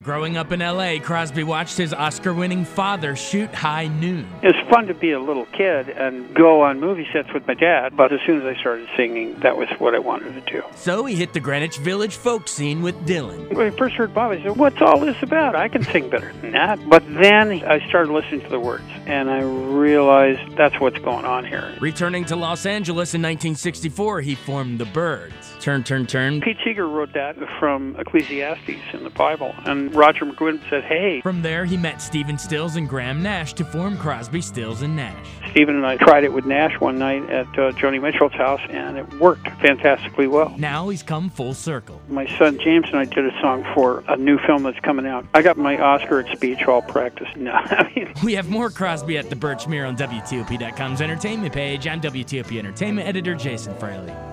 Growing up in L.A., Crosby watched his Oscar-winning father shoot High Noon. It's fun to be a little kid and go on movie sets with my dad, but as soon as I started singing, that was what I wanted to do. So he hit the Greenwich Village folk scene with Dylan. When I first heard Bob, I said, what's all this about? I can sing better than that. But then I started listening to the words, and I realized that's what's going on here. Returning to Los Angeles in 1964, he formed the Byrds. Turn, turn, turn. Pete Seeger wrote that from Ecclesiastes in the Bible, and Roger McGuinn said, hey. From there, he met Stephen Stills and Graham Nash to form Crosby, Stills, and Nash. Stephen and I tried it with Nash one night at Joni Mitchell's house, and it worked fantastically well. Now he's come full circle. My son James and I did a song for a new film that's coming out. I got my Oscar speech all practiced. No, I mean... We have more Crosby at the Birchmere on WTOP.com's entertainment page. I'm WTOP Entertainment editor Jason Fraley.